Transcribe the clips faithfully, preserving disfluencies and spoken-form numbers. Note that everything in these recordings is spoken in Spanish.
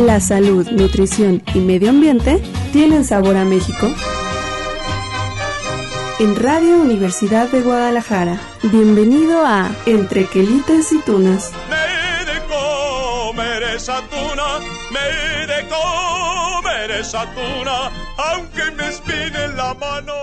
La salud, nutrición y medio ambiente tienen sabor a México. En Radio Universidad de Guadalajara, bienvenido a Entre Quelites y Tunas. Me de comer esa tuna, me de comer esa tuna, aunque me espine la mano.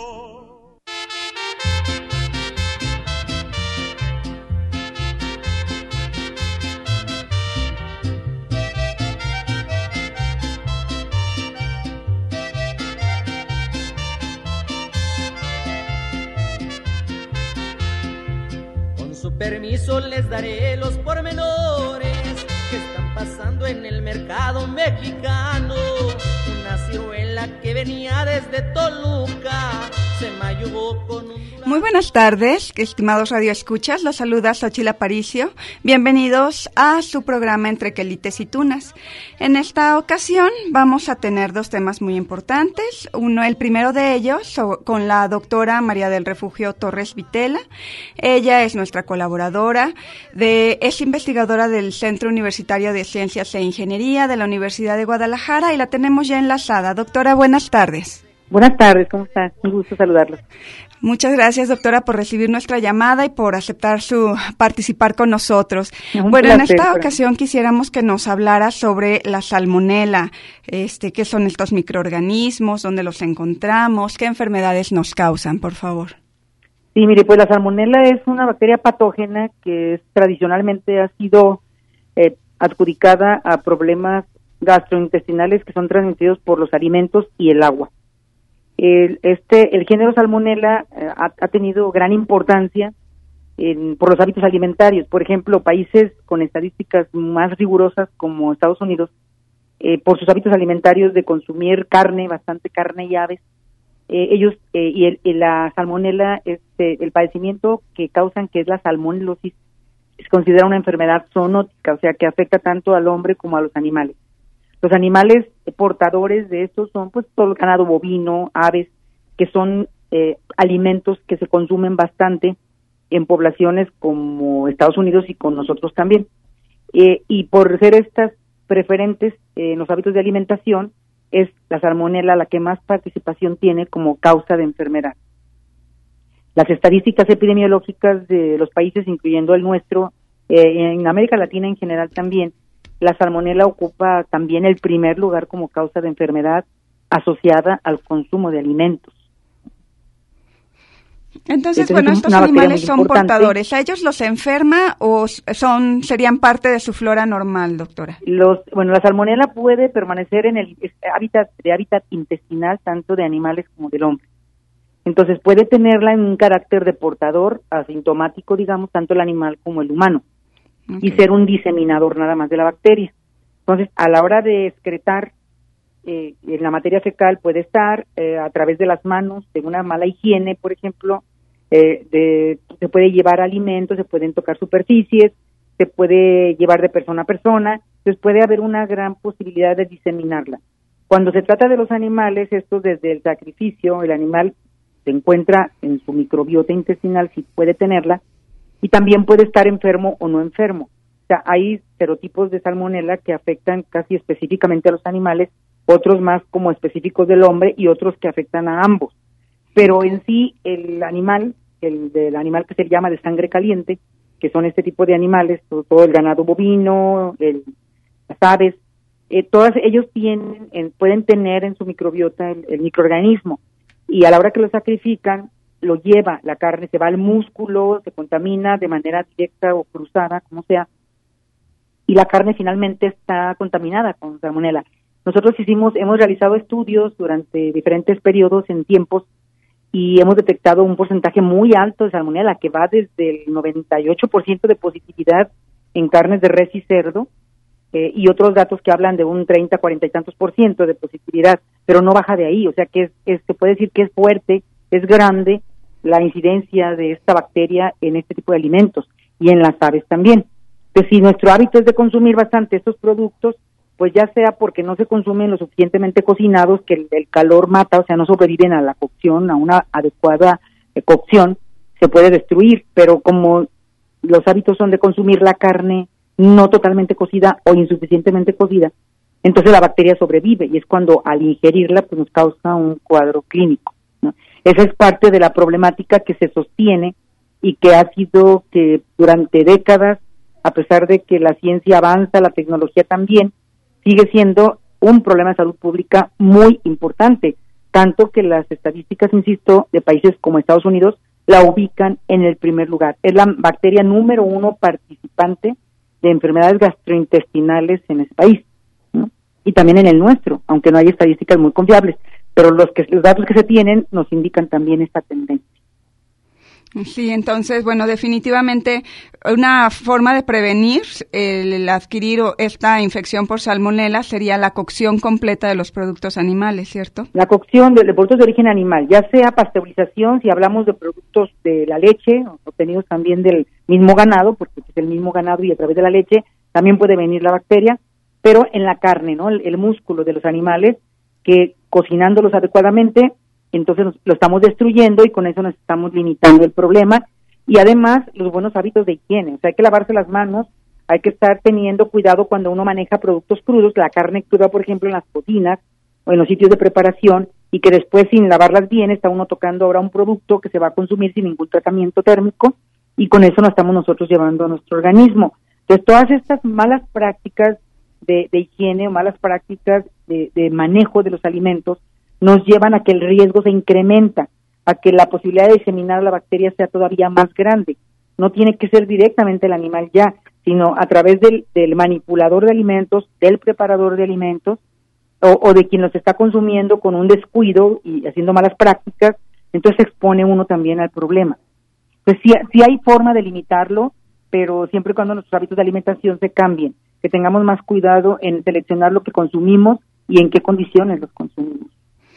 Permiso, les daré los pormenores que están pasando en el mercado mexicano. Una ciruela que venía desde Toluca se mayugó con un... Muy buenas tardes, estimados radioescuchas, los saluda Xochitl Aparicio. Bienvenidos a su programa Entre Quelites y Tunas. En esta ocasión vamos a tener dos temas muy importantes. Uno, el primero de ellos, so, con la doctora María del Refugio Torres Vitela. Ella es nuestra colaboradora, de, es investigadora del Centro Universitario de Ciencias e Ingeniería de la Universidad de Guadalajara y la tenemos ya enlazada. Doctora, buenas tardes. Buenas tardes, ¿cómo está? Un gusto saludarlos. Muchas gracias, doctora, por recibir nuestra llamada y por aceptar su participar con nosotros. Un bueno, placer, en esta pero... ocasión quisiéramos que nos hablara sobre la salmonela, este, qué son estos microorganismos, dónde los encontramos, qué enfermedades nos causan, por favor. Sí, mire, pues la salmonela es una bacteria patógena que es, tradicionalmente ha sido eh, adjudicada a problemas gastrointestinales que son transmitidos por los alimentos y el agua. El, este, el género Salmonella eh, ha, ha tenido gran importancia en, por los hábitos alimentarios. Por ejemplo, países con estadísticas más rigurosas como Estados Unidos, eh, por sus hábitos alimentarios de consumir carne, bastante carne y aves, eh, ellos eh, y, el, y la Salmonella, este, el padecimiento que causan, que es la salmonelosis, se considera una enfermedad zoonótica, o sea que afecta tanto al hombre como a los animales. Los animales portadores de estos son pues todo el ganado bovino, aves, que son eh, alimentos que se consumen bastante en poblaciones como Estados Unidos y con nosotros también. Eh, y por ser estas preferentes eh, en los hábitos de alimentación, es la salmonela la que más participación tiene como causa de enfermedad. Las estadísticas epidemiológicas de los países, incluyendo el nuestro, eh, en América Latina en general también, la salmonela ocupa también el primer lugar como causa de enfermedad asociada al consumo de alimentos. Entonces, Entonces bueno, estos animales son importante. portadores. ¿A ellos los enferma o son serían parte de su flora normal, doctora? Los, bueno, la salmonela puede permanecer en el hábitat de hábitat intestinal tanto de animales como del hombre. Entonces, puede tenerla en un carácter de portador asintomático, digamos, tanto el animal como el humano. Okay. Y ser un diseminador nada más de la bacteria. Entonces, a la hora de excretar, eh, en la materia fecal puede estar eh, a través de las manos, de una mala higiene, por ejemplo, eh, de, se puede llevar alimentos, se pueden tocar superficies, se puede llevar de persona a persona, entonces puede haber una gran posibilidad de diseminarla. Cuando se trata de los animales, esto desde el sacrificio, el animal se encuentra en su microbiota intestinal, si puede tenerla, y también puede estar enfermo o no enfermo. O sea, hay serotipos de salmonela que afectan casi específicamente a los animales, otros más como específicos del hombre y otros que afectan a ambos. Pero en sí, el animal, el del animal que se llama de sangre caliente, que son este tipo de animales, todo, todo el ganado bovino, el, las aves, eh, todos ellos tienen, en, pueden tener en su microbiota el, el microorganismo, y a la hora que lo sacrifican, lo lleva, la carne se va al músculo, se contamina de manera directa o cruzada, como sea, y la carne finalmente está contaminada con salmonela. Nosotros hicimos, hemos realizado estudios durante diferentes periodos en tiempos y hemos detectado un porcentaje muy alto de salmonela que va desde el noventa y ocho por ciento de positividad en carnes de res y cerdo eh, y otros datos que hablan de un treinta, cuarenta y tantos por ciento de positividad, pero no baja de ahí, o sea que es, es, se puede decir que es fuerte, es grande la incidencia de esta bacteria en este tipo de alimentos y en las aves también. Pues si nuestro hábito es de consumir bastante estos productos, pues ya sea porque no se consumen lo suficientemente cocinados, que el, el calor mata, o sea, no sobreviven a la cocción, a una adecuada eh, cocción, se puede destruir, pero como los hábitos son de consumir la carne no totalmente cocida o insuficientemente cocida, entonces la bacteria sobrevive y es cuando al ingerirla pues nos causa un cuadro clínico, ¿no? Esa es parte de la problemática que se sostiene y que ha sido que durante décadas, a pesar de que la ciencia avanza, la tecnología también, sigue siendo un problema de salud pública muy importante, tanto que las estadísticas, insisto, de países como Estados Unidos la ubican en el primer lugar. Es la bacteria número uno participante de enfermedades gastrointestinales en ese país, ¿no? Y también en el nuestro, aunque no hay estadísticas muy confiables, pero los que los datos que se tienen nos indican también esta tendencia. Sí, entonces, bueno, definitivamente una forma de prevenir el adquirir esta infección por salmonela sería la cocción completa de los productos animales, ¿cierto? La cocción de, de productos de origen animal, ya sea pasteurización, si hablamos de productos de la leche, obtenidos también del mismo ganado, porque es el mismo ganado y a través de la leche también puede venir la bacteria, pero en la carne, ¿no? El, el músculo de los animales, que cocinándolos adecuadamente, entonces nos, lo estamos destruyendo y con eso nos estamos limitando el problema. Y además, los buenos hábitos de higiene, o sea, hay que lavarse las manos, hay que estar teniendo cuidado cuando uno maneja productos crudos, la carne cruda, por ejemplo, en las cocinas o en los sitios de preparación, y que después, sin lavarlas bien, está uno tocando ahora un producto que se va a consumir sin ningún tratamiento térmico, y con eso nos estamos nosotros llevando a nuestro organismo. Entonces, todas estas malas prácticas de, de higiene o malas prácticas de, de manejo de los alimentos nos llevan a que el riesgo se incrementa, a que la posibilidad de diseminar la bacteria sea todavía más grande. No tiene que ser directamente el animal ya, sino a través del, del manipulador de alimentos, del preparador de alimentos, o, o de quien los está consumiendo con un descuido y haciendo malas prácticas, entonces se expone uno también al problema. Pues sí, sí hay forma de limitarlo, pero siempre y cuando nuestros hábitos de alimentación se cambien, que tengamos más cuidado en seleccionar lo que consumimos y en qué condiciones los consumimos.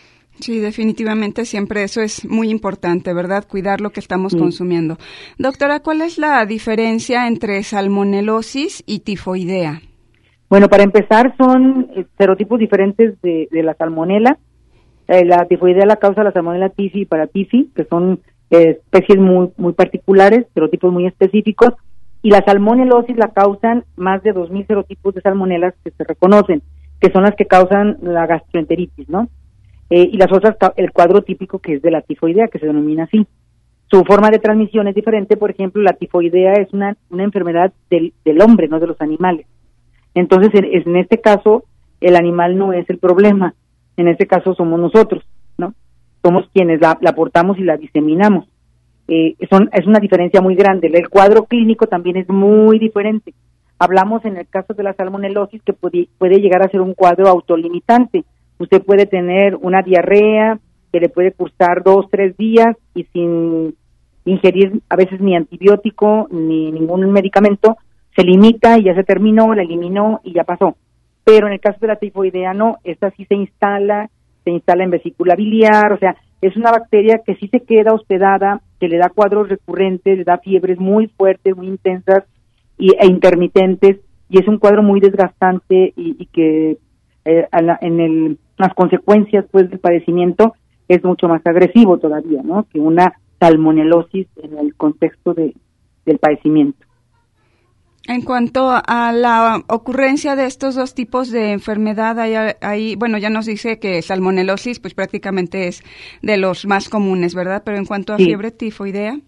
Sí, definitivamente siempre eso es muy importante, ¿verdad? Cuidar lo que estamos sí. consumiendo. Doctora, ¿cuál es la diferencia entre salmonelosis y tifoidea? Bueno, para empezar, son serotipos diferentes de, de la salmonela. Eh, la tifoidea la causa la salmonela tifi y paratifi, que son eh, especies muy muy particulares, serotipos muy específicos, y la salmonelosis la causan más de dos mil serotipos de salmonelas que se reconocen, que son las que causan la gastroenteritis, ¿no? Eh, y las otras, el cuadro típico que es de la tifoidea, que se denomina así. Su forma de transmisión es diferente, por ejemplo, la tifoidea es una, una enfermedad del, del hombre, no de los animales. Entonces, en, en este caso, el animal no es el problema, en este caso somos nosotros, ¿no? Somos quienes la, la portamos y la diseminamos. Eh, son, es una diferencia muy grande. El cuadro clínico también es muy diferente. Hablamos en el caso de la salmonelosis que puede, puede llegar a ser un cuadro autolimitante. Usted puede tener una diarrea que le puede cursar dos, tres días y sin ingerir a veces ni antibiótico ni ningún medicamento, se limita y ya se terminó, la eliminó y ya pasó. Pero en el caso de la tifoidea no, esta sí se instala, se instala en vesícula biliar, o sea, es una bacteria que sí se queda hospedada, que le da cuadros recurrentes, le da fiebres muy fuertes, muy intensas y, e intermitentes, y es un cuadro muy desgastante y, y que eh, a la, en el las consecuencias pues del padecimiento es mucho más agresivo todavía, ¿no? Que una salmonelosis en el contexto de del padecimiento. En cuanto a la ocurrencia de estos dos tipos de enfermedad, hay, hay, bueno, ya nos dice que salmonelosis pues prácticamente es de los más comunes, ¿verdad? Pero en cuanto a sí. fiebre tifoidea.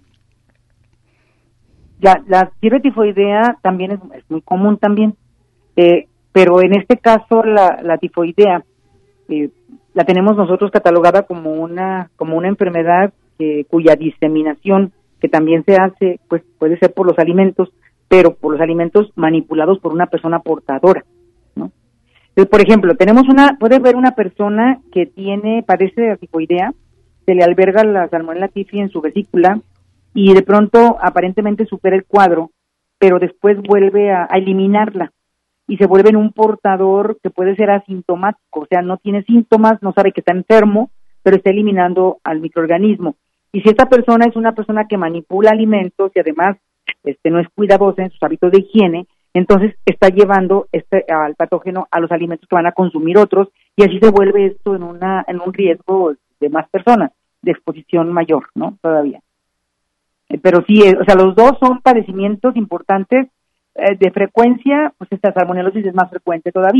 La, la fiebre tifoidea también es, es muy común también, eh, pero en este caso la, la tifoidea eh, la tenemos nosotros catalogada como una como una enfermedad eh, cuya diseminación, que también se hace, pues puede ser por los alimentos, pero por los alimentos manipulados por una persona portadora, ¿no? Entonces, por ejemplo, tenemos una, puede ver una persona que tiene, padece de tifoidea, se le alberga la salmonella tifi en su vesícula y de pronto aparentemente supera el cuadro, pero después vuelve a, a eliminarla y se vuelve en un portador que puede ser asintomático, o sea, no tiene síntomas, no sabe que está enfermo, pero está eliminando al microorganismo. Y si esta persona es una persona que manipula alimentos y además este no es cuidadosa en sus hábitos de higiene, entonces está llevando este al patógeno a los alimentos que van a consumir otros y así se vuelve esto en una en un riesgo de más personas, de exposición mayor, ¿no? Todavía. Eh, pero sí, eh, o sea, los dos son padecimientos importantes eh, de frecuencia, pues esta salmonelosis es más frecuente todavía,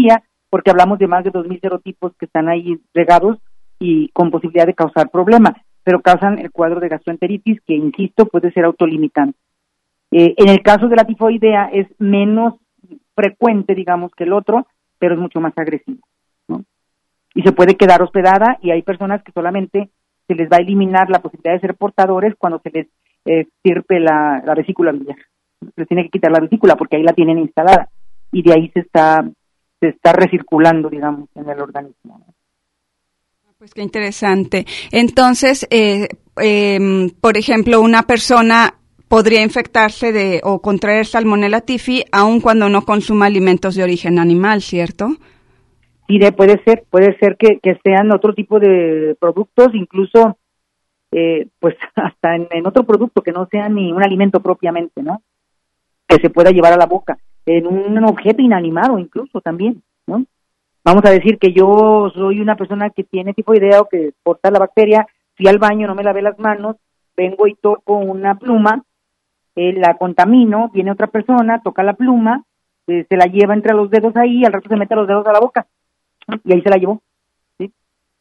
porque hablamos de más de dos mil serotipos que están ahí regados y con posibilidad de causar problemas, pero causan el cuadro de gastroenteritis que, insisto, puede ser autolimitante. Eh, en el caso de la tifoidea es menos frecuente, digamos, que el otro, pero es mucho más agresivo, ¿no? Y se puede quedar hospedada, y hay personas que solamente se les va a eliminar la posibilidad de ser portadores cuando se les eh, estirpe la, la vesícula biliar. Se les tiene que quitar la vesícula porque ahí la tienen instalada, y de ahí se está, se está recirculando, digamos, en el organismo, ¿no? Pues qué interesante. Entonces, eh, eh, por ejemplo, una persona podría infectarse de o contraer Salmonella typhi aun cuando no consuma alimentos de origen animal, ¿cierto? Sí, de, puede ser, puede ser que, que sean otro tipo de productos, incluso eh, pues hasta en, en otro producto que no sea ni un alimento propiamente, ¿no? Que se pueda llevar a la boca, en un objeto inanimado incluso también, ¿no? Vamos a decir que yo soy una persona que tiene tifoidea o que porta la bacteria, fui al baño, no me lavé las manos, vengo y toco una pluma, eh, la contamino, viene otra persona, toca la pluma, eh, se la lleva entre los dedos ahí, al rato se mete los dedos a la boca, y ahí se la llevó, ¿sí?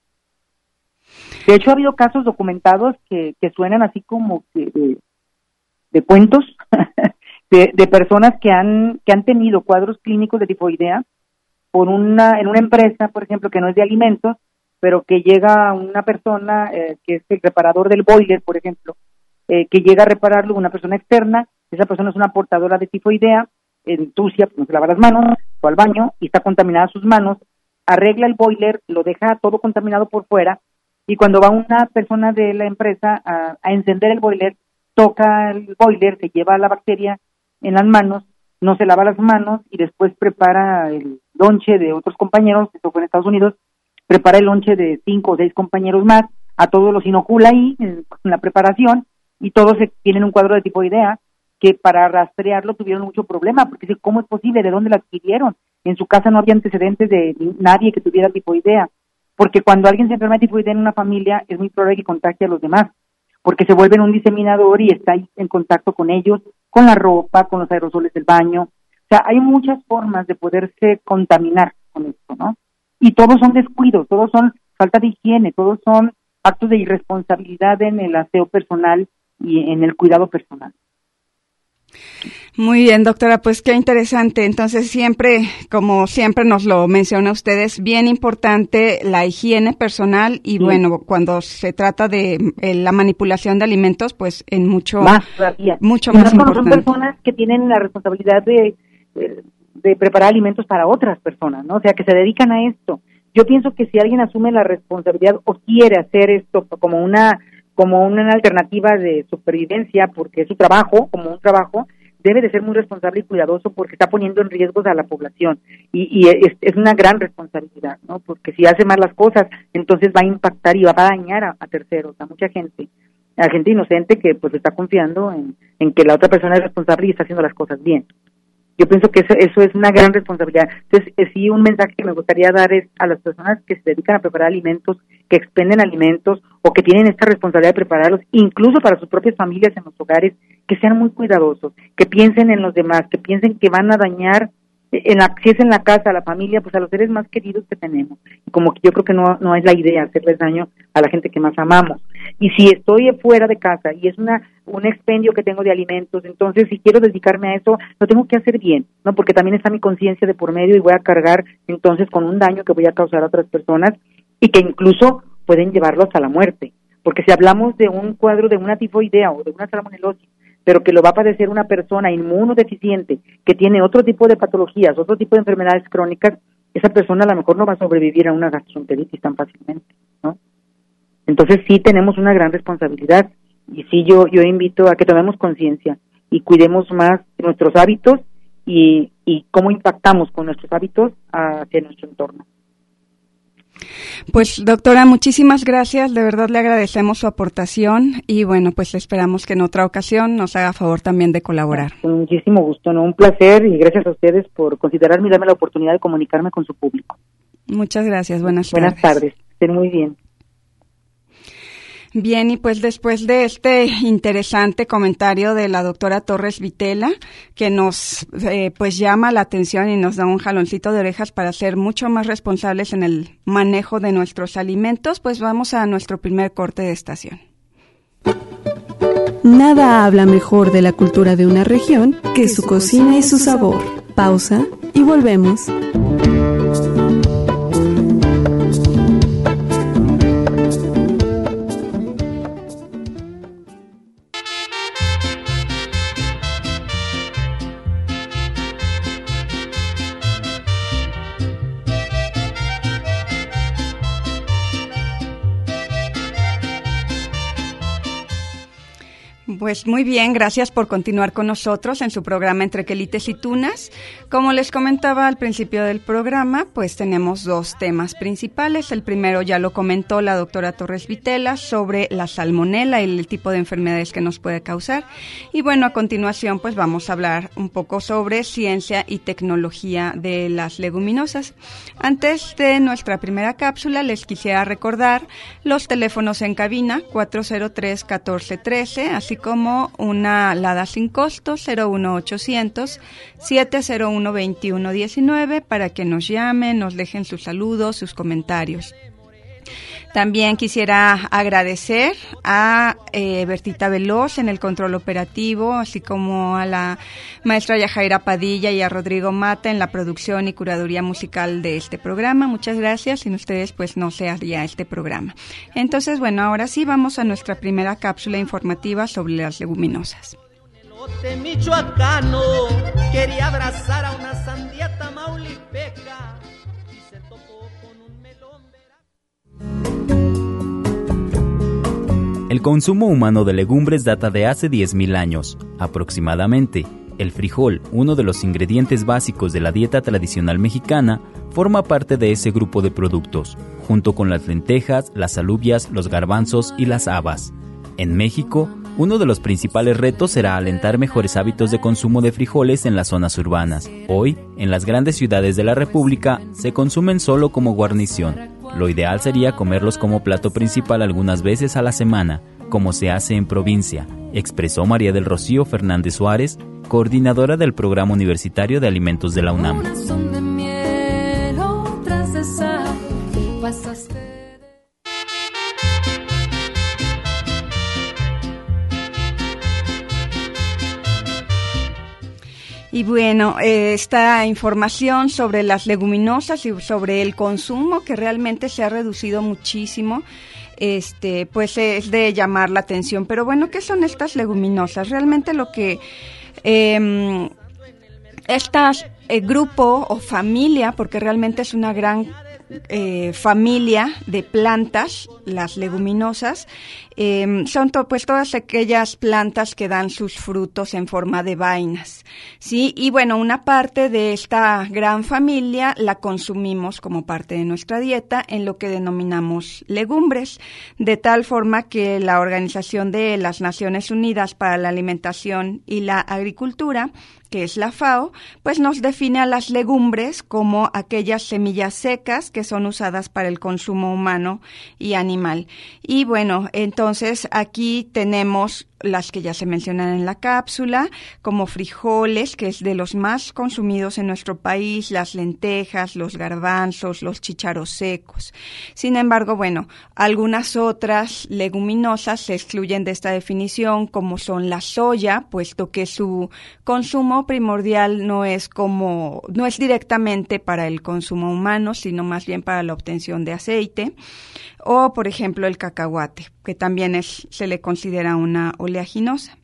De hecho, ha habido casos documentados que, que suenan así como que de, de cuentos, de, de personas que han, que han tenido cuadros clínicos de tifoidea por una, en una empresa, por ejemplo, que no es de alimentos, pero que llega una persona, eh, que es el reparador del boiler, por ejemplo, eh, que llega a repararlo, una persona externa, esa persona es una portadora de tifoidea, entusia, pues no se lava las manos, fue al baño y está contaminada sus manos, arregla el boiler, lo deja todo contaminado por fuera, y cuando va una persona de la empresa a, a encender el boiler, toca el boiler, se lleva la bacteria en las manos, no se lava las manos y después prepara el lonche de otros compañeros, esto fue en Estados Unidos, prepara el lonche de cinco o seis compañeros más, a todos los inocula ahí en la preparación y todos tienen un cuadro de tifoidea que para rastrearlo tuvieron mucho problema, porque ¿cómo es posible? ¿De dónde la adquirieron? En su casa no había antecedentes de nadie que tuviera tifoidea, porque cuando alguien se enferma de tifoidea en una familia es muy probable que contagie a los demás, porque se vuelven un diseminador y está ahí en contacto con ellos, con la ropa, con los aerosoles del baño. O sea, hay muchas formas de poderse contaminar con esto, ¿no? Y todos son descuidos, todos son falta de higiene, todos son actos de irresponsabilidad en el aseo personal y en el cuidado personal. Muy bien, doctora, pues qué interesante. Entonces, siempre, como siempre nos lo menciona usted, es bien importante la higiene personal y, sí, bueno, cuando se trata de eh, la manipulación de alimentos, pues en mucho más todavía. mucho y más no, importante. Son personas que tienen la responsabilidad de, de, de preparar alimentos para otras personas, ¿no? O sea, que se dedican a esto. Yo pienso que si alguien asume la responsabilidad o quiere hacer esto como una como una alternativa de supervivencia, porque es su trabajo, como un trabajo, debe de ser muy responsable y cuidadoso porque está poniendo en riesgo a la población y, y es, es una gran responsabilidad, ¿no? Porque si hace mal las cosas, entonces va a impactar y va a dañar a, a terceros, a mucha gente, a gente inocente que pues está confiando en, en que la otra persona es responsable y está haciendo las cosas bien. Yo pienso que eso, eso es una gran responsabilidad. Entonces, eh, sí, un mensaje que me gustaría dar es a las personas que se dedican a preparar alimentos, que expenden alimentos o que tienen esta responsabilidad de prepararlos, incluso para sus propias familias en los hogares, que sean muy cuidadosos, que piensen en los demás, que piensen que van a dañar, en la, si es en la casa, a la familia, pues a los seres más queridos que tenemos. Y como que yo creo que no, no es la idea hacerles daño a la gente que más amamos. Y si estoy fuera de casa y es una un expendio que tengo de alimentos, entonces si quiero dedicarme a eso, lo tengo que hacer bien, ¿no? Porque también está mi conciencia de por medio y voy a cargar entonces con un daño que voy a causar a otras personas y que incluso pueden llevarlo hasta la muerte. Porque si hablamos de un cuadro de una tifoidea o de una salmonelosis, pero que lo va a padecer una persona inmunodeficiente que tiene otro tipo de patologías, otro tipo de enfermedades crónicas, esa persona a lo mejor no va a sobrevivir a una gastroenteritis tan fácilmente, ¿no? Entonces sí tenemos una gran responsabilidad y sí yo yo invito a que tomemos conciencia y cuidemos más nuestros hábitos y, y cómo impactamos con nuestros hábitos hacia nuestro entorno. Pues doctora, muchísimas gracias, de verdad le agradecemos su aportación y bueno, pues esperamos que en otra ocasión nos haga favor también de colaborar. Con muchísimo gusto, ¿no? Un placer y gracias a ustedes por considerarme y darme la oportunidad de comunicarme con su público. Muchas gracias, buenas tardes. Buenas tardes, estén muy bien. Bien, y pues después de este interesante comentario de la doctora Torres Vitela, que nos eh, pues llama la atención y nos da un jaloncito de orejas para ser mucho más responsables en el manejo de nuestros alimentos, pues vamos a nuestro primer corte de estación. Nada habla mejor de la cultura de una región que su cocina y su sabor. Pausa y volvemos. Pues muy bien, gracias por continuar con nosotros en su programa Entre Quelites y Tunas. Como les comentaba al principio del programa, pues tenemos dos temas principales. El primero ya lo comentó la doctora Torres Vitela sobre la salmonela y el tipo de enfermedades que nos puede causar. Y bueno, a continuación pues vamos a hablar un poco sobre ciencia y tecnología de las leguminosas. Antes de nuestra primera cápsula les quisiera recordar los teléfonos en cabina cuatro cero tres, uno cuatro uno tres, así como una alada sin costo cero uno ochocientos, siete cero uno, veintiuno diecinueve para que nos llamen, nos dejen sus saludos, sus comentarios. También quisiera agradecer a eh, Bertita Veloz en el control operativo, así como a la maestra Yajaira Padilla y a Rodrigo Mata en la producción y curaduría musical de este programa. Muchas gracias, sin ustedes pues no se haría este programa. Entonces, bueno, ahora sí vamos a nuestra primera cápsula informativa sobre las leguminosas. Michoacano quería abrazar a una sandía tamaulipeca y se topó con un melón. El consumo humano de legumbres data de hace diez mil años, aproximadamente. El frijol, uno de los ingredientes básicos de la dieta tradicional mexicana, forma parte de ese grupo de productos, junto con las lentejas, las alubias, los garbanzos y las habas. En México, uno de los principales retos será alentar mejores hábitos de consumo de frijoles en las zonas urbanas. Hoy, en las grandes ciudades de la República, se consumen solo como guarnición. Lo ideal sería comerlos como plato principal algunas veces a la semana, como se hace en provincia, expresó María del Rocío Fernández Suárez, coordinadora del Programa Universitario de Alimentos de la UNAM. Y bueno, eh, esta información sobre las leguminosas y sobre el consumo, que realmente se ha reducido muchísimo, este, pues es de llamar la atención. Pero bueno, ¿qué son estas leguminosas? Realmente lo que eh, estas eh, grupo o familia, porque realmente es una gran eh, familia de plantas, las leguminosas, Eh, son to, pues todas aquellas plantas que dan sus frutos en forma de vainas, ¿sí? Y bueno, una parte de esta gran familia la consumimos como parte de nuestra dieta en lo que denominamos legumbres, de tal forma que la Organización de las Naciones Unidas para la Alimentación y la Agricultura, que es la FAO, pues nos define a las legumbres como aquellas semillas secas que son usadas para el consumo humano y animal. Y bueno, entonces Entonces, aquí tenemos las que ya se mencionan en la cápsula, como frijoles, que es de los más consumidos en nuestro país, las lentejas, los garbanzos, los chícharos secos. Sin embargo, bueno, algunas otras leguminosas se excluyen de esta definición, como son la soya, puesto que su consumo primordial no es como, no es directamente para el consumo humano, sino más bien para la obtención de aceite, o por ejemplo el cacahuate, que también es, se le considera una oleaginosa.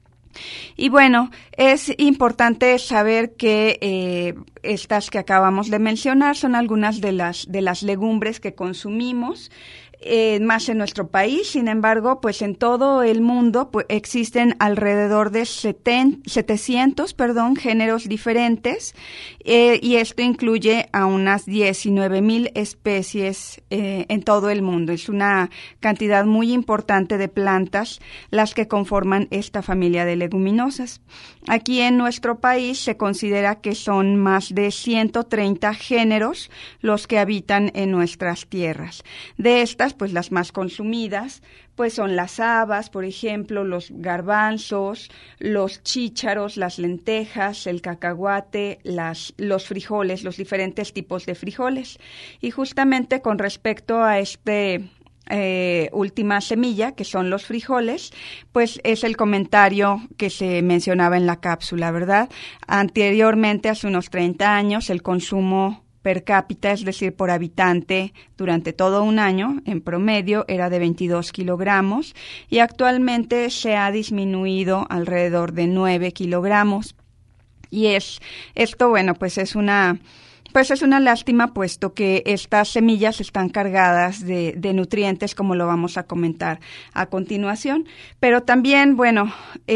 Y bueno, es importante saber que eh, estas que acabamos de mencionar son algunas de las de las legumbres que consumimos, eh, más en nuestro país. Sin embargo, pues en todo el mundo pues, existen alrededor de seten, setecientos perdón, géneros diferentes, eh, y esto incluye a unas diecinueve mil especies eh, en todo el mundo. Es una cantidad muy importante de plantas las que conforman esta familia de leguminosas. Aquí en nuestro país se considera que son más de ciento treinta géneros los que habitan en nuestras tierras. De estas estas, pues las más consumidas, pues son las habas, por ejemplo, los garbanzos, los chícharos, las lentejas, el cacahuate, las, los frijoles, los diferentes tipos de frijoles. Y justamente con respecto a este eh, última semilla, que son los frijoles, pues es el comentario que se mencionaba en la cápsula, ¿verdad? Anteriormente, hace unos treinta años, el consumo per cápita, es decir, por habitante, durante todo un año, en promedio, era de veintidós kilogramos y actualmente se ha disminuido alrededor de nueve kilogramos. Y es esto, bueno, pues es una... Pues es una lástima, puesto que estas semillas están cargadas de, de nutrientes, como lo vamos a comentar a continuación. Pero también, bueno,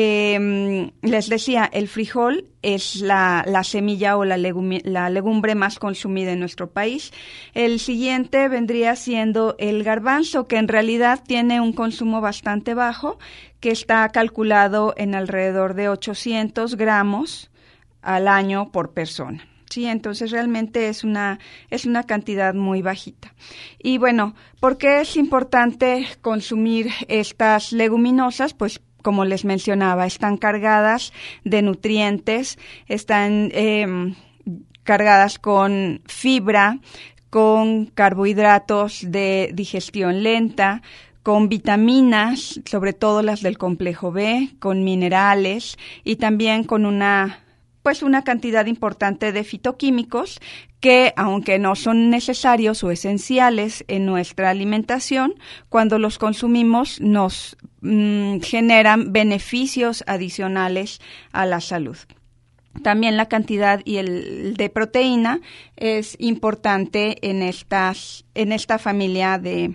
eh, les decía, el frijol es la, la semilla o la, legumi, la legumbre más consumida en nuestro país. El siguiente vendría siendo el garbanzo, que en realidad tiene un consumo bastante bajo, que está calculado en alrededor de ochocientos gramos al año por persona. Sí, entonces realmente es una es una cantidad muy bajita. Y bueno, ¿por qué es importante consumir estas leguminosas? Pues como les mencionaba, están cargadas de nutrientes, están eh, cargadas con fibra, con carbohidratos de digestión lenta, con vitaminas, sobre todo las del complejo B, con minerales y también con una pues una cantidad importante de fitoquímicos que, aunque no son necesarios o esenciales en nuestra alimentación, cuando los consumimos nos mm, generan beneficios adicionales a la salud. También la cantidad y el de proteína es importante en estas en esta familia de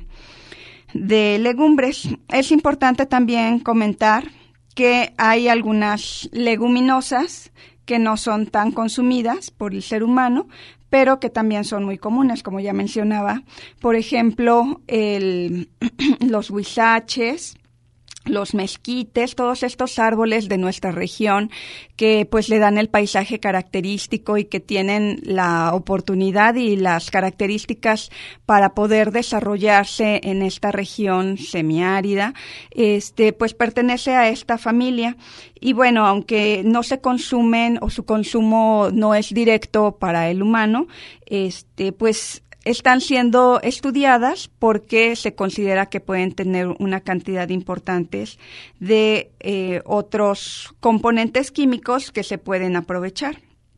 de legumbres. Es importante también comentar que hay algunas leguminosas que no son tan consumidas por el ser humano, pero que también son muy comunes, como ya mencionaba. Por ejemplo, el, los huizaches, los mezquites, todos estos árboles de nuestra región que pues le dan el paisaje característico y que tienen la oportunidad y las características para poder desarrollarse en esta región semiárida, este pues pertenece a esta familia. Y bueno, aunque no se consumen o su consumo no es directo para el humano, este pues están siendo estudiadas porque se considera que pueden tener una cantidad importante de eh, otros componentes químicos que se pueden aprovechar.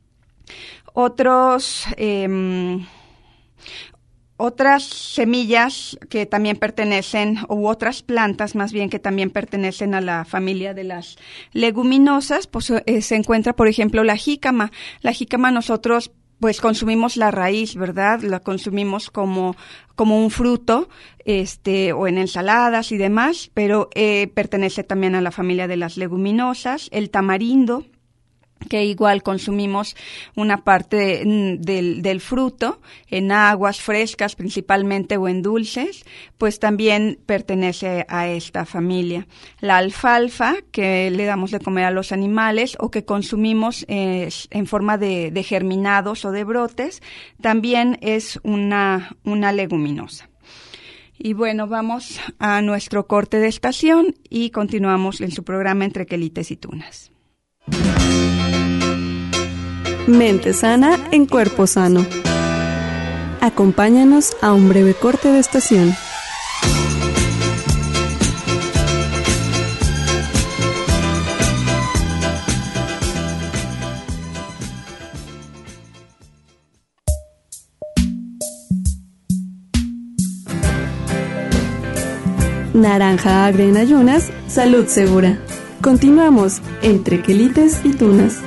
Otros, eh, otras semillas que también pertenecen, u otras plantas más bien que también pertenecen a la familia de las leguminosas, pues eh, se encuentra, por ejemplo, la jícama. La jícama nosotros pues consumimos la raíz, ¿verdad? La consumimos como como un fruto, este, o en ensaladas y demás, pero eh, pertenece también a la familia de las leguminosas. El tamarindo, que igual consumimos una parte de, del, del fruto en aguas frescas principalmente o en dulces, pues también pertenece a esta familia. La alfalfa, que le damos de comer a los animales o que consumimos eh, en forma de, de germinados o de brotes, también es una, una leguminosa. Y bueno, vamos a nuestro corte de estación y continuamos en su programa Entre Quelites y Tunas. Mente sana en cuerpo sano. Acompáñanos a un breve corte de estación. Naranja agria en ayunas, salud segura. Continuamos Entre Quelites y Tunas.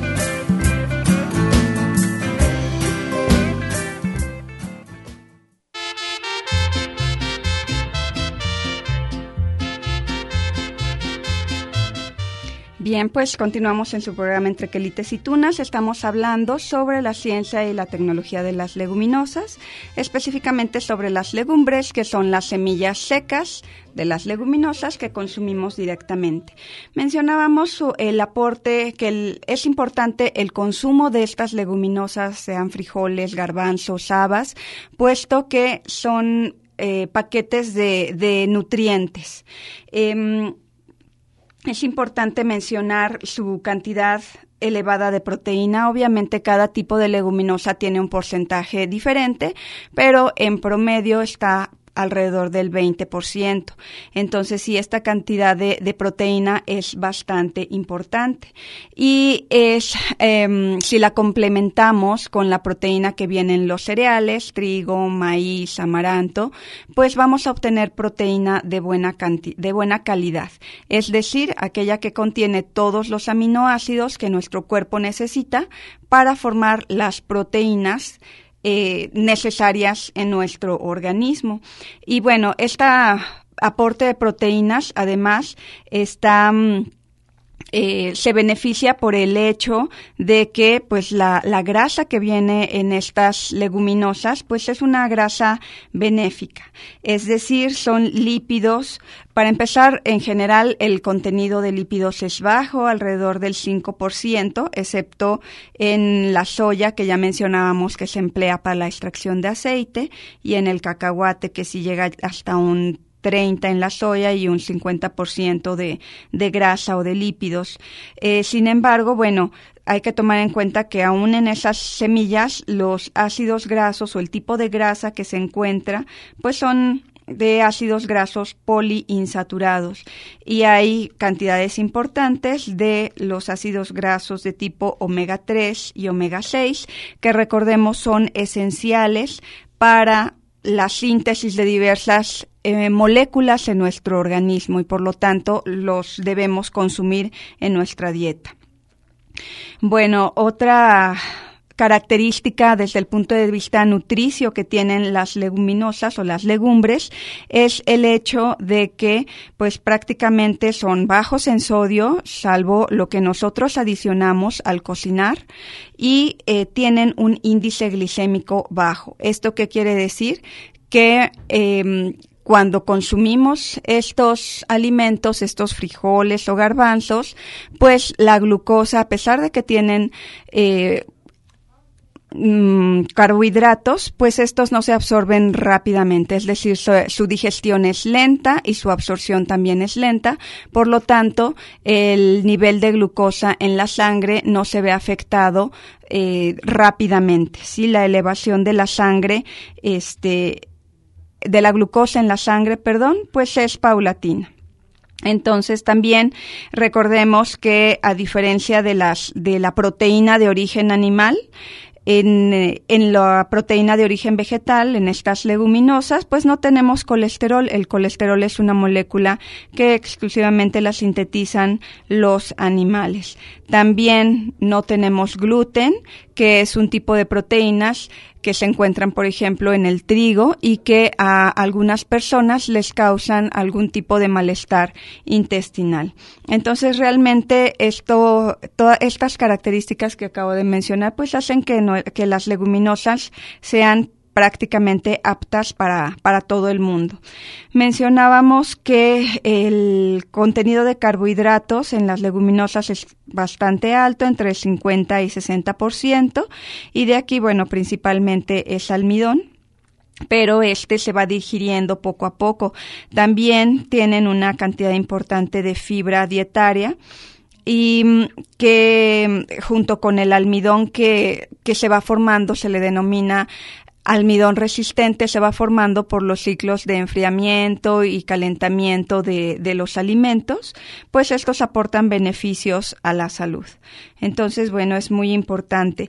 Bien, pues continuamos en su programa Entre Quelites y Tunas. Estamos hablando sobre la ciencia y la tecnología de las leguminosas, específicamente sobre las legumbres, que son las semillas secas de las leguminosas que consumimos directamente. Mencionábamos su, el aporte, que el, es importante el consumo de estas leguminosas, sean frijoles, garbanzos, habas, puesto que son eh, paquetes de, de nutrientes. Eh, es importante mencionar su cantidad elevada de proteína. Obviamente cada tipo de leguminosa tiene un porcentaje diferente, pero en promedio está alrededor del veinte por ciento. Entonces, sí, esta cantidad de, de proteína es bastante importante. Y es, eh, si la complementamos con la proteína que viene en los cereales, trigo, maíz, amaranto, pues vamos a obtener proteína de buena canti- de buena calidad. Es decir, aquella que contiene todos los aminoácidos que nuestro cuerpo necesita para formar las proteínas Eh, necesarias en nuestro organismo. Y bueno, este aporte de proteínas además está eh, se beneficia por el hecho de que pues la, la grasa que viene en estas leguminosas pues es una grasa benéfica, es decir, son lípidos. Para empezar, en general el contenido de lípidos es bajo, alrededor del cinco por ciento, excepto en la soya, que ya mencionábamos que se emplea para la extracción de aceite, y en el cacahuate, que sí llega hasta un treinta en la soya y un cincuenta por ciento de, de grasa o de lípidos. Eh, sin embargo, bueno, hay que tomar en cuenta que aún en esas semillas los ácidos grasos o el tipo de grasa que se encuentra, pues son de ácidos grasos poliinsaturados, y hay cantidades importantes de los ácidos grasos de tipo omega tres y omega seis, que recordemos son esenciales para la síntesis de diversas eh, moléculas en nuestro organismo, y por lo tanto los debemos consumir en nuestra dieta. Bueno, otra característica desde el punto de vista nutricio que tienen las leguminosas o las legumbres es el hecho de que pues prácticamente son bajos en sodio, salvo lo que nosotros adicionamos al cocinar, y eh, tienen un índice glicémico bajo. ¿Esto qué quiere decir? Que eh, cuando consumimos estos alimentos, estos frijoles o garbanzos, pues la glucosa, a pesar de que tienen eh, carbohidratos, pues estos no se absorben rápidamente, es decir, su, su digestión es lenta y su absorción también es lenta, por lo tanto, el nivel de glucosa en la sangre no se ve afectado eh, rápidamente, ¿sí? La elevación de la sangre, este, de la glucosa en la sangre, perdón, pues es paulatina. Entonces también recordemos que a diferencia de las, de la proteína de origen animal, En, en la proteína de origen vegetal, en estas leguminosas, pues no tenemos colesterol. El colesterol es una molécula que exclusivamente la sintetizan los animales. También no tenemos gluten, que es un tipo de proteínas que se encuentran, por ejemplo, en el trigo y que a algunas personas les causan algún tipo de malestar intestinal. Entonces, realmente esto, todas estas características que acabo de mencionar, pues hacen que, no, que las leguminosas sean prácticamente aptas para, para todo el mundo. Mencionábamos que el contenido de carbohidratos en las leguminosas es bastante alto, entre cincuenta y sesenta por ciento, y de aquí, bueno, principalmente es almidón, pero este se va digiriendo poco a poco. También tienen una cantidad importante de fibra dietaria, y que junto con el almidón que, que se va formando se le denomina almidón resistente, se va formando por los ciclos de enfriamiento y calentamiento de, de los alimentos, pues estos aportan beneficios a la salud. Entonces, bueno, es muy importante.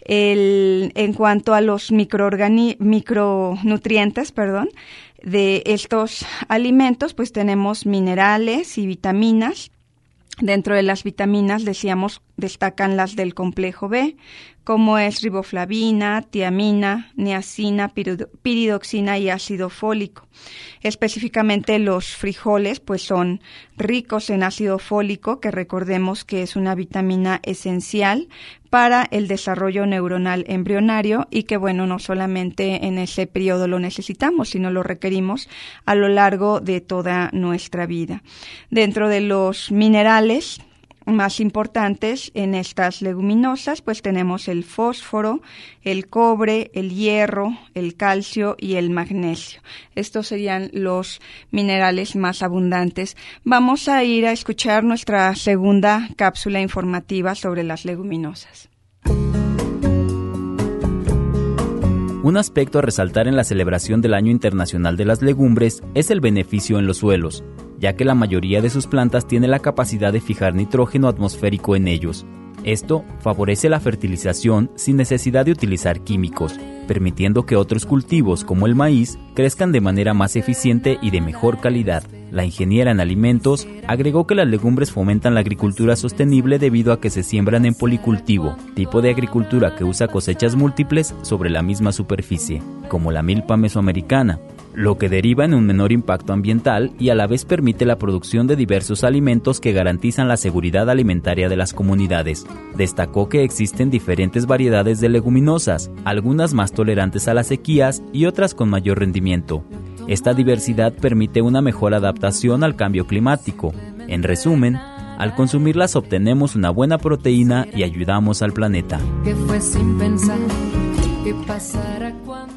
El, en cuanto a los microorgani- micronutrientes, perdón, de estos alimentos, pues tenemos minerales y vitaminas. Dentro de las vitaminas, decíamos, destacan las del complejo B, como es riboflavina, tiamina, niacina, piridoxina y ácido fólico. Específicamente los frijoles, pues son ricos en ácido fólico, que recordemos que es una vitamina esencial para el desarrollo neuronal embrionario y que, bueno, no solamente en ese periodo lo necesitamos, sino lo requerimos a lo largo de toda nuestra vida. Dentro de los minerales, más importantes en estas leguminosas, pues tenemos el fósforo, el cobre, el hierro, el calcio y el magnesio. Estos serían los minerales más abundantes. Vamos a ir a escuchar nuestra segunda cápsula informativa sobre las leguminosas. Un aspecto a resaltar en la celebración del Año Internacional de las Legumbres es el beneficio en los suelos, ya que la mayoría de sus plantas tiene la capacidad de fijar nitrógeno atmosférico en ellos. Esto favorece la fertilización sin necesidad de utilizar químicos, permitiendo que otros cultivos como el maíz crezcan de manera más eficiente y de mejor calidad. La ingeniera en alimentos agregó que las legumbres fomentan la agricultura sostenible debido a que se siembran en policultivo, tipo de agricultura que usa cosechas múltiples sobre la misma superficie, como la milpa mesoamericana, lo que deriva en un menor impacto ambiental y a la vez permite la producción de diversos alimentos que garantizan la seguridad alimentaria de las comunidades. Destacó que existen diferentes variedades de leguminosas, algunas más tolerantes a las sequías y otras con mayor rendimiento. Esta diversidad permite una mejor adaptación al cambio climático. En resumen, al consumirlas obtenemos una buena proteína y ayudamos al planeta. Que fue sin pensar que pasara cuando...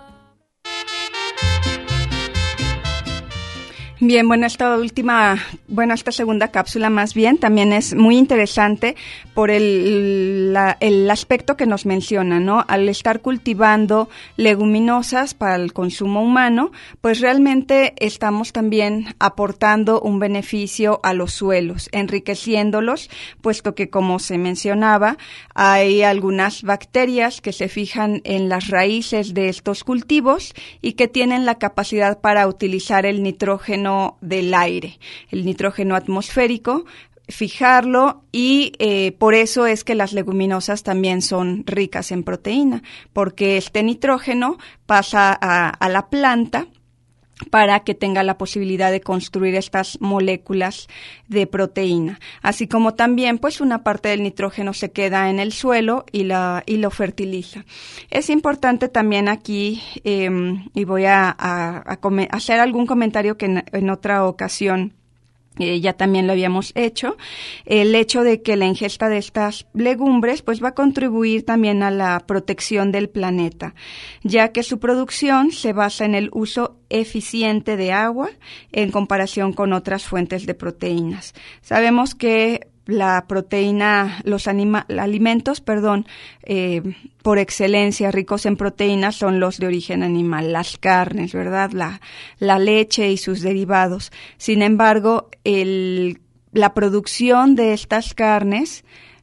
Bien, bueno, esta última, bueno, esta segunda cápsula más bien también es muy interesante por el, la, el aspecto que nos menciona, ¿no? Al estar cultivando leguminosas para el consumo humano, pues realmente estamos también aportando un beneficio a los suelos, enriqueciéndolos, puesto que, como se mencionaba, hay algunas bacterias que se fijan en las raíces de estos cultivos y que tienen la capacidad para utilizar el nitrógeno del aire, el nitrógeno atmosférico, fijarlo y eh, por eso es que las leguminosas también son ricas en proteína, porque este nitrógeno pasa a, a la planta para que tenga la posibilidad de construir estas moléculas de proteína, así como también pues una parte del nitrógeno se queda en el suelo y la y lo fertiliza. Es importante también aquí eh, y voy a, a, a come, hacer algún comentario que en, en otra ocasión Eh, ya también lo habíamos hecho, el hecho de que la ingesta de estas legumbres pues va a contribuir también a la protección del planeta, ya que su producción se basa en el uso eficiente de agua en comparación con otras fuentes de proteínas. Sabemos que la proteína, los anima, alimentos, perdón, eh, por excelencia ricos en proteínas son los de origen animal, las carnes, ¿verdad? La, la leche y sus derivados. Sin embargo, el, la producción de estas carnes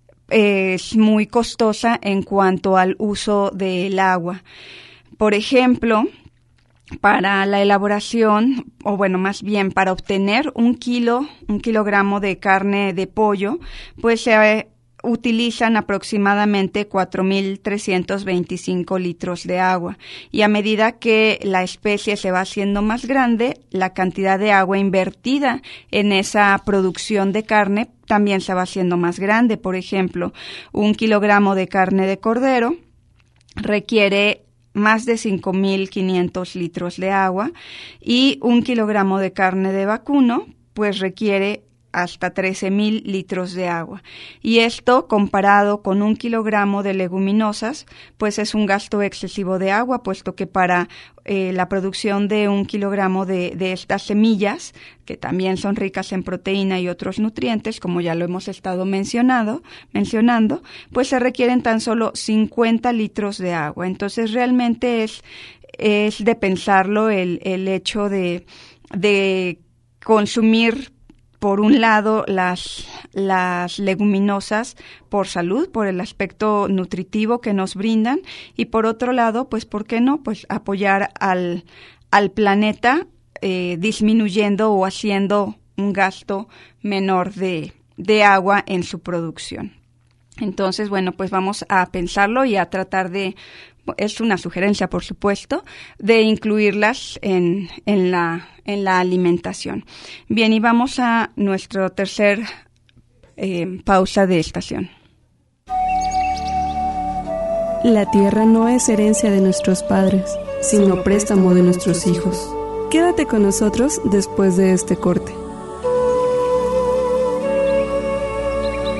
es muy costosa en cuanto al uso del agua. Por ejemplo, para la elaboración, o bueno, más bien para obtener un kilo, un kilogramo de carne de pollo, pues se eh, utilizan aproximadamente cuatro mil trescientos veinticinco litros de agua. Y a medida que la especie se va haciendo más grande, la cantidad de agua invertida en esa producción de carne también se va haciendo más grande. Por ejemplo, un kilogramo de carne de cordero requiere más de cinco mil quinientos litros de agua y un kilogramo de carne de vacuno pues requiere hasta trece mil litros de agua. Y esto, comparado con un kilogramo de leguminosas, pues es un gasto excesivo de agua, puesto que para eh, la producción de un kilogramo de, de estas semillas, que también son ricas en proteína y otros nutrientes, como ya lo hemos estado mencionado, mencionando, pues se requieren tan solo cincuenta litros de agua. Entonces, realmente es, es de pensarlo el, el hecho de, de consumir, por un lado, las, las leguminosas por salud, por el aspecto nutritivo que nos brindan, y por otro lado, pues, ¿por qué no? Pues apoyar al, al planeta eh, disminuyendo o haciendo un gasto menor de, de agua en su producción. Entonces, bueno, pues vamos a pensarlo y a tratar de, es una sugerencia, por supuesto, de incluirlas en, en la, en la alimentación. Bien, y vamos a nuestra tercer eh, pausa de estación. La tierra no es herencia de nuestros padres, sino préstamo de nuestros hijos. Quédate con nosotros después de este corte.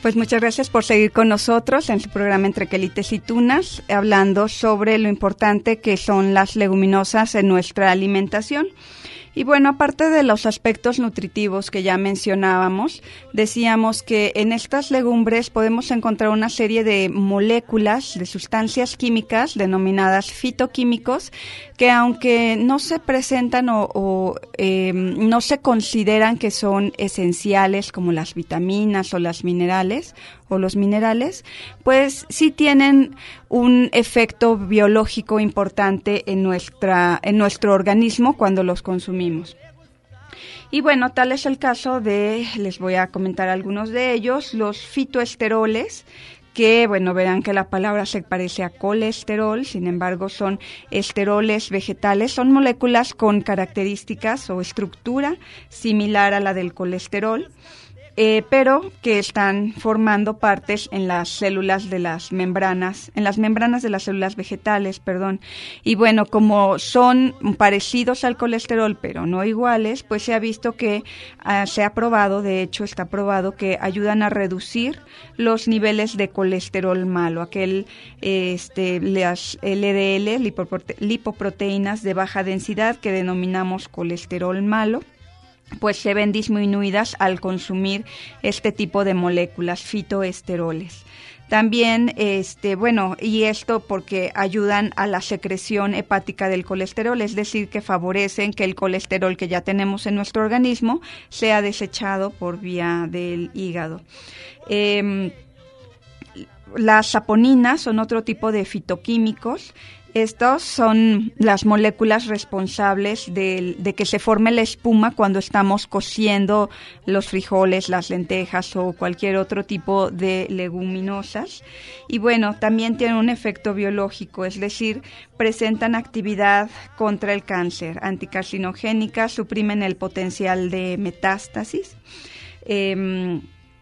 Pues muchas gracias por seguir con nosotros en su programa Entre Quelites y Tunas, hablando sobre lo importante que son las leguminosas en nuestra alimentación. Y bueno, aparte de los aspectos nutritivos que ya mencionábamos, decíamos que en estas legumbres podemos encontrar una serie de moléculas, de sustancias químicas denominadas fitoquímicos, que aunque no se presentan o, o eh, no se consideran que son esenciales como las vitaminas o las minerales o los minerales, pues sí tienen un efecto biológico importante en nuestra en nuestro organismo cuando los consumimos. Y bueno, tal es el caso de, les voy a comentar algunos de ellos, los fitoesteroles, que, bueno, verán que la palabra se parece a colesterol, sin embargo son esteroles vegetales, son moléculas con características o estructura similar a la del colesterol, eh, pero que están formando partes en las células de las membranas, en las membranas de las células vegetales, perdón. Y bueno, como son parecidos al colesterol, pero no iguales, pues se ha visto que uh, se ha probado, de hecho está probado, que ayudan a reducir los niveles de colesterol malo, aquel, este, las L D L, lipoprote- lipoproteínas de baja densidad que denominamos colesterol malo, pues se ven disminuidas al consumir este tipo de moléculas, fitoesteroles. También, este, bueno, y esto porque ayudan a la secreción hepática del colesterol, es decir, que favorecen que el colesterol que ya tenemos en nuestro organismo sea desechado por vía del hígado. Eh, las saponinas son otro tipo de fitoquímicos. Estos son las moléculas responsables de, de que se forme la espuma cuando estamos cociendo los frijoles, las lentejas o cualquier otro tipo de leguminosas. Y bueno, también tienen un efecto biológico, es decir, presentan actividad contra el cáncer, anticarcinogénica, suprimen el potencial de metástasis. Eh,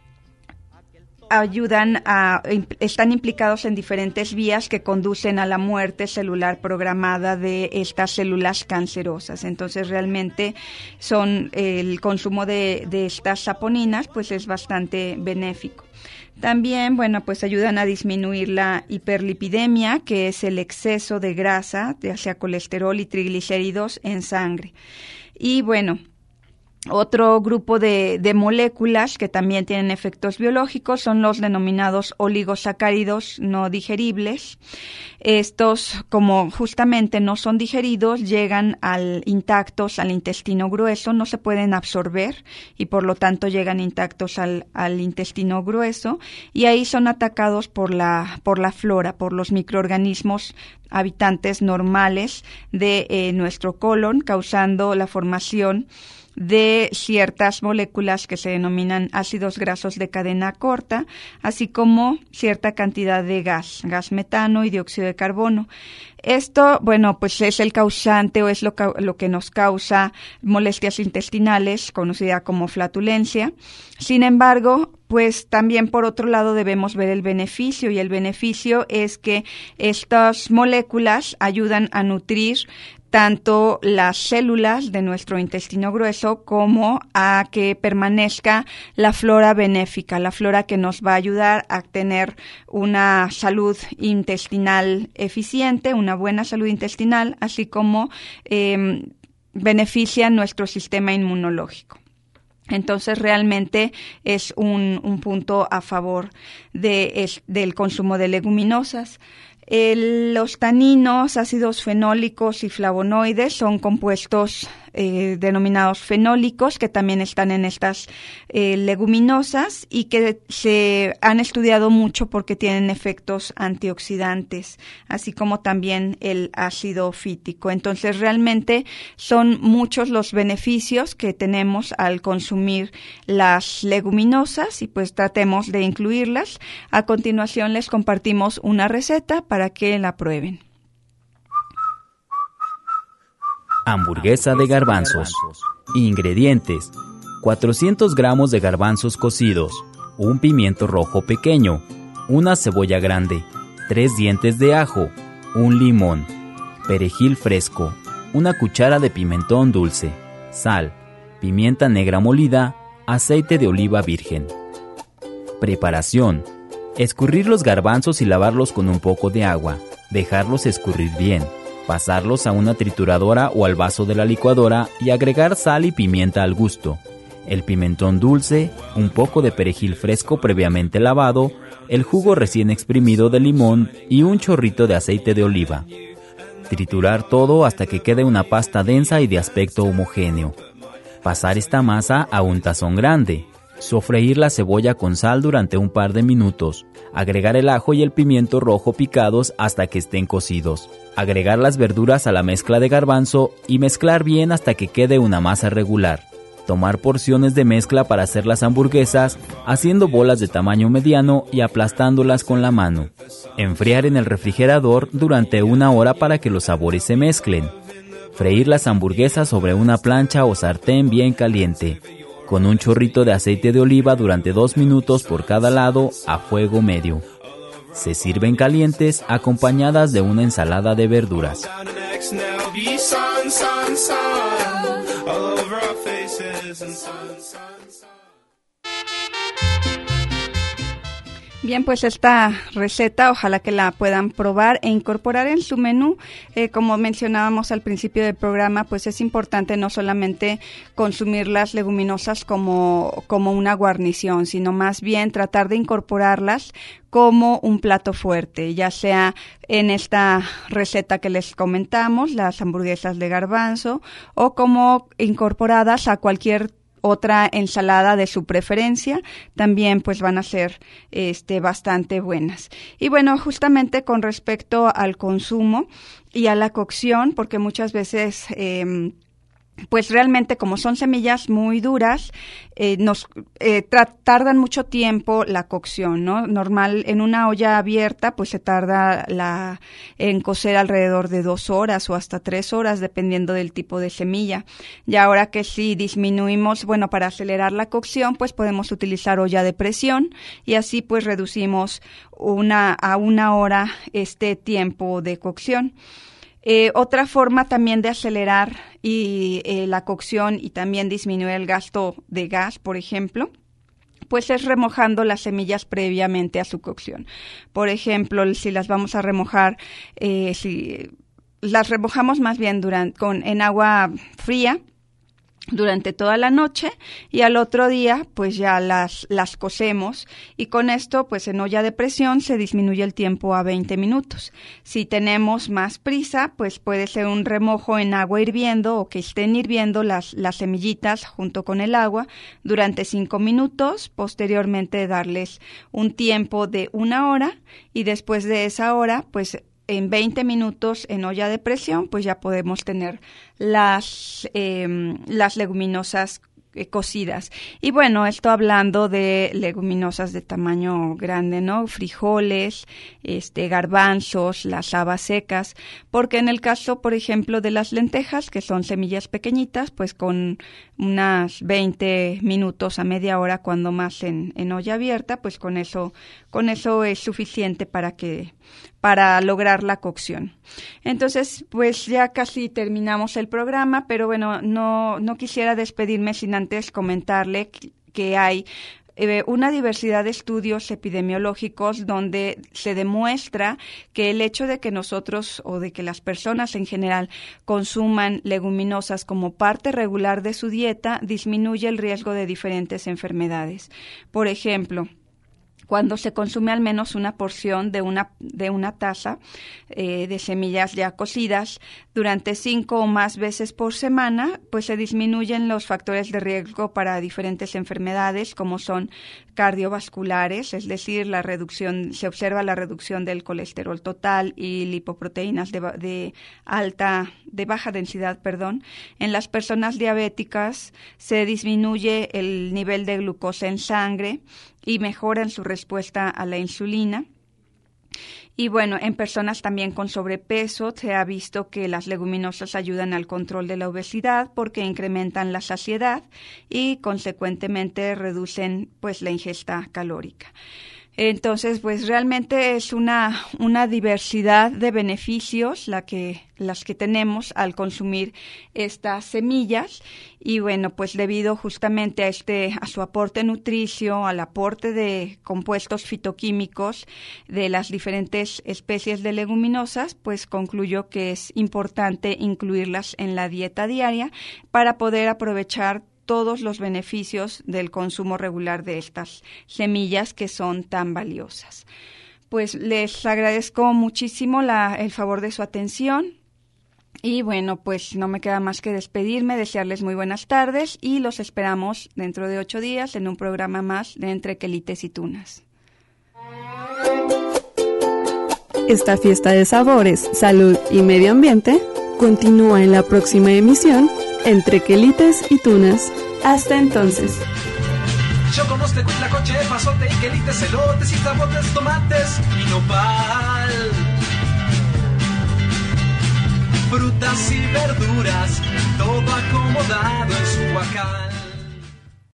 ayudan a, están implicados en diferentes vías que conducen a la muerte celular programada de estas células cancerosas. Entonces, realmente son el consumo de, de estas saponinas, pues es bastante benéfico. También, bueno, pues ayudan a disminuir la hiperlipidemia, que es el exceso de grasa, ya sea colesterol y triglicéridos en sangre. Y bueno, otro grupo de, de moléculas que también tienen efectos biológicos son los denominados oligosacáridos no digeribles. Estos, como justamente no son digeridos, llegan al intactos al intestino grueso, no se pueden absorber y por lo tanto llegan intactos al, al intestino grueso y ahí son atacados por la, por la flora, por los microorganismos habitantes normales de eh, nuestro colon, causando la formación de ciertas moléculas que se denominan ácidos grasos de cadena corta, así como cierta cantidad de gas, gas metano y dióxido de carbono. Esto, bueno, pues es el causante o es lo, lo que nos causa molestias intestinales, conocida como flatulencia. Sin embargo, pues también por otro lado debemos ver el beneficio, y el beneficio es que estas moléculas ayudan a nutrir tanto las células de nuestro intestino grueso como a que permanezca la flora benéfica, la flora que nos va a ayudar a tener una salud intestinal eficiente, una buena salud intestinal, así como eh, beneficia nuestro sistema inmunológico. Entonces, realmente es un, un punto a favor de, es, del consumo de leguminosas. El, los taninos, ácidos fenólicos y flavonoides son compuestos eh, denominados fenólicos que también están en estas eh, leguminosas y que se han estudiado mucho porque tienen efectos antioxidantes, así como también el ácido fítico. Entonces, realmente son muchos los beneficios que tenemos al consumir las leguminosas y pues tratemos de incluirlas. A continuación les compartimos una receta para que la prueben. Hamburguesa de garbanzos. Ingredientes: cuatrocientos gramos de garbanzos cocidos, un pimiento rojo pequeño, una cebolla grande, tres dientes de ajo, un limón, perejil fresco, una cuchara de pimentón dulce, sal, pimienta negra molida, aceite de oliva virgen. Preparación. Escurrir los garbanzos y lavarlos con un poco de agua. Dejarlos escurrir bien. Pasarlos a una trituradora o al vaso de la licuadora y agregar sal y pimienta al gusto. El pimentón dulce, un poco de perejil fresco previamente lavado, el jugo recién exprimido de limón y un chorrito de aceite de oliva. Triturar todo hasta que quede una pasta densa y de aspecto homogéneo. Pasar esta masa a un tazón grande. Sofreír la cebolla con sal durante un par de minutos. Agregar el ajo y el pimiento rojo picados hasta que estén cocidos. Agregar las verduras a la mezcla de garbanzo y mezclar bien hasta que quede una masa regular. Tomar porciones de mezcla para hacer las hamburguesas, haciendo bolas de tamaño mediano y aplastándolas con la mano. Enfriar en el refrigerador durante una hora para que los sabores se mezclen. Freír las hamburguesas sobre una plancha o sartén bien caliente, con un chorrito de aceite de oliva durante dos minutos por cada lado a fuego medio. Se sirven calientes acompañadas de una ensalada de verduras. Bien, pues esta receta ojalá que la puedan probar e incorporar en su menú. Eh, como mencionábamos al principio del programa, pues es importante no solamente consumir las leguminosas como, como una guarnición, sino más bien tratar de incorporarlas como un plato fuerte, ya sea en esta receta que les comentamos, las hamburguesas de garbanzo, o como incorporadas a cualquier otra ensalada de su preferencia, también pues van a ser este bastante buenas. Y bueno, justamente con respecto al consumo y a la cocción, porque muchas veces eh, pues realmente como son semillas muy duras, eh, nos eh, tra- tardan mucho tiempo la cocción, ¿no? Normal, en una olla abierta, pues se tarda la en cocer alrededor de dos horas o hasta tres horas, dependiendo del tipo de semilla. Y ahora que si disminuimos, bueno, para acelerar la cocción, pues podemos utilizar olla de presión y así pues reducimos una a una hora este tiempo de cocción. Eh, otra forma también de acelerar y eh, la cocción y también disminuir el gasto de gas, por ejemplo, pues es remojando las semillas previamente a su cocción. Por ejemplo, si las vamos a remojar, eh, si las remojamos más bien durante, con, en agua fría, durante toda la noche y al otro día pues ya las las cocemos y con esto pues en olla de presión se disminuye el tiempo a veinte minutos. Si tenemos más prisa pues puede ser un remojo en agua hirviendo o que estén hirviendo las las semillitas junto con el agua durante cinco minutos, posteriormente darles un tiempo de una hora y después de esa hora pues en veinte minutos en olla de presión, pues ya podemos tener las, eh, las leguminosas eh, cocidas. Y bueno, esto hablando de leguminosas de tamaño grande, ¿no? Frijoles, este, garbanzos, las habas secas, porque en el caso, por ejemplo, de las lentejas, que son semillas pequeñitas, pues con unas veinte minutos a media hora, cuando más en, en olla abierta, pues con eso, con eso es suficiente para que para lograr la cocción. Entonces, pues ya casi terminamos el programa, pero bueno, no, no quisiera despedirme sin antes comentarle que, que hay eh, una diversidad de estudios epidemiológicos donde se demuestra que el hecho de que nosotros o de que las personas en general consuman leguminosas como parte regular de su dieta disminuye el riesgo de diferentes enfermedades. Por ejemplo, cuando se consume al menos una porción de una de una taza eh, de semillas ya cocidas durante cinco o más veces por semana, pues se disminuyen los factores de riesgo para diferentes enfermedades como son cardiovasculares, es decir, la reducción, se observa la reducción del colesterol total y lipoproteínas de, de alta, de baja densidad, perdón. En las personas diabéticas se disminuye el nivel de glucosa en sangre y mejoran su respuesta a la insulina. Y bueno, en personas también con sobrepeso se ha visto que las leguminosas ayudan al control de la obesidad porque incrementan la saciedad y consecuentemente reducen pues la ingesta calórica. Entonces, pues realmente es una, una diversidad de beneficios la que, las que tenemos al consumir estas semillas. Y bueno, pues debido justamente a este, a su aporte nutricio, al aporte de compuestos fitoquímicos de las diferentes especies de leguminosas, pues concluyo que es importante incluirlas en la dieta diaria para poder aprovechar todos los beneficios del consumo regular de estas semillas que son tan valiosas. Pues les agradezco muchísimo la, el favor de su atención y bueno, pues no me queda más que despedirme, desearles muy buenas tardes y los esperamos dentro de ocho días en un programa más de Entre Quelites y Tunas. Esta fiesta de sabores, salud y medio ambiente continúa en la próxima emisión Entre Quelites y Tunas. Hasta entonces. Choconostle, huitlacoche, pasote y quelites, elotes y zapotes, tomates y nopal. Frutas y verduras, todo acomodado en su huacal.